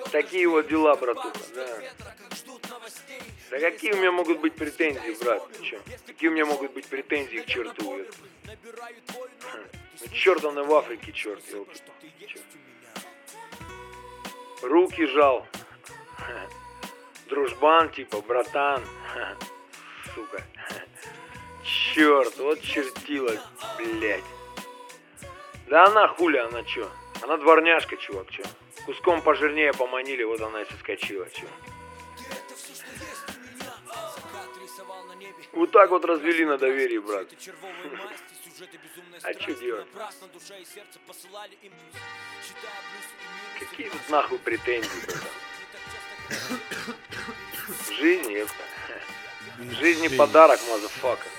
Такие вот дела, братуха, да. Да какие у меня могут быть претензии, брат? Че? Какие у меня могут быть претензии к черту? Ну черт он и в Африке, черт, елки. Руки жал. Дружбан, типа, братан. Сука. Черт, вот чертила, блядь. Да она хуля, она чё? Она дворняжка, чувак, чё? Куском пожирнее поманили, вот она и соскочила, чё? Вот так вот развели на доверии, брат. А чё делать? Какие тут нахуй претензии, брат? Жизнь, это. Жизни подарок, мазафака.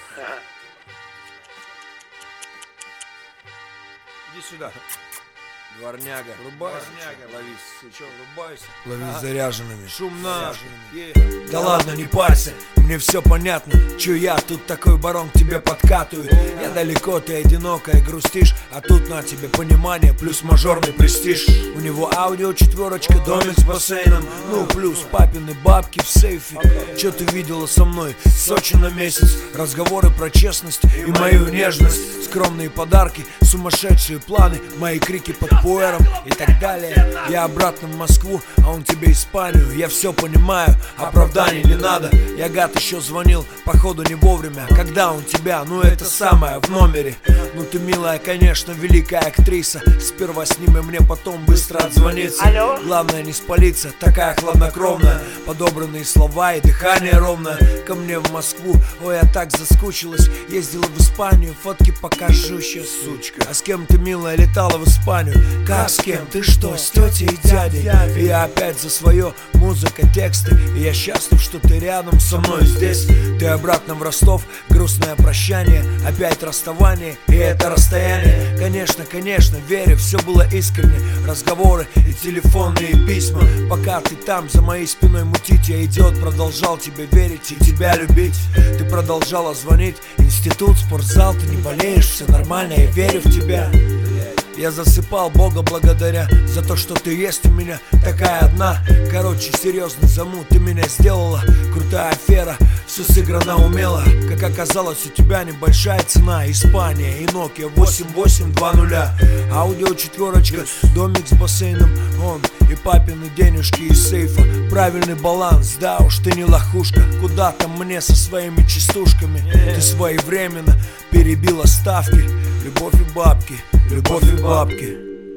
Иди сюда. Дворняга. Врубайся. Лови, сучок, врубайся. Лови заряженными. Шумно. Да ладно, не парься. Мне все понятно. Чё я тут такой барон к тебе подкатываю. Я далеко, ты одинокая, грустишь. А тут на тебе понимание, плюс мажорный престиж. У него аудио 4, домик с бассейном. Ну плюс папины бабки в сейфе. Чё ты видела со мной? Сочи на месяц. Разговоры про честность и мою нежность. Скромные подарки, сумасшедшие планы. Мои крики под пуэром и так далее. Я обратно в Москву, а он тебе Испанию. Я все понимаю, оправданий не надо. Я гад еще звонил, походу не вовремя. Когда он тебя, ну это самое, в номере. Ну ты милая, конечно, великая актриса. Сперва сними мне, потом быстро отзвониться. Алло? Главное не спалиться, такая хладнокровная. Подобранные слова и дыхание ровное. Ко мне в Москву, ой, я так заскучилась. Ездила в Испанию, фотки покажу еще, сучка. А с кем ты, милая, летала в Испанию? Как с кем? Ты что, с тетей и дядей? И я опять за свое, музыка, тексты. И я счастлив, что ты рядом со мной здесь. Ты обратно в Ростов, грустное прощание. Опять расставание, и это расстояние. Конечно, конечно, верю, все было искренне. Разговоры и телефонные письма. Пока ты там за моей спиной мутить, я идиот, продолжал тебе верить и тебя любить. Ты продолжала звонить, институт, спортзал. Ты не болеешь, все нормально, я верю в тебя. Я засыпал Бога благодаря за то, что ты есть у меня такая одна. Короче, серьезный замут ты меня сделала. Крутая афера, все сыграно умело. Как оказалось, у тебя небольшая цена. Испания и Nokia 8820. Аудио 4, домик с бассейном. Он и папины денежки из сейфа. Правильный баланс, да уж ты не лохушка. Куда там мне со своими частушками? Ты своевременно перебила ставки. Любовь и бабки, любовь и бабки.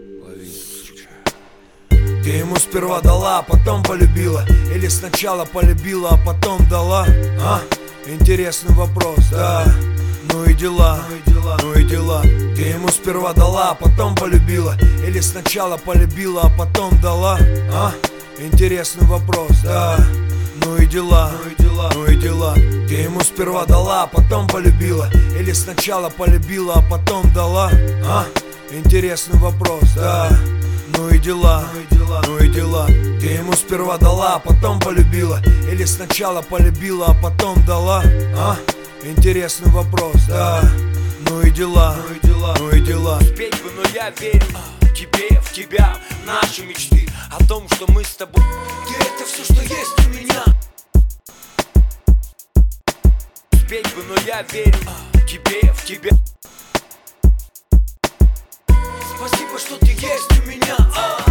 Ты ему сперва дала, а потом полюбила. Или сначала полюбила, а потом дала? А? Интересный вопрос, да. Ну и дела, ну и дела. Ты ему сперва дала, а потом полюбила. Или сначала полюбила, а потом дала? А? Интересный вопрос, да. Ну и дела, ну и дела. Ты ему сперва дала, а потом полюбила. Или сначала полюбила, а потом дала? А? Интересный вопрос, да. Ну и дела, ну и дела. Ты ему сперва дала, а потом полюбила. Или сначала полюбила, а потом дала? А? Интересный вопрос, да. Ну и дела, ну и дела. Спеть бы, но я верю тебе, в тебя, в наши мечты. О том, что мы с тобой. Ты это все, что есть у меня. Спеть бы, но я верю тебе, в тебя. Спасибо, что ты есть у меня.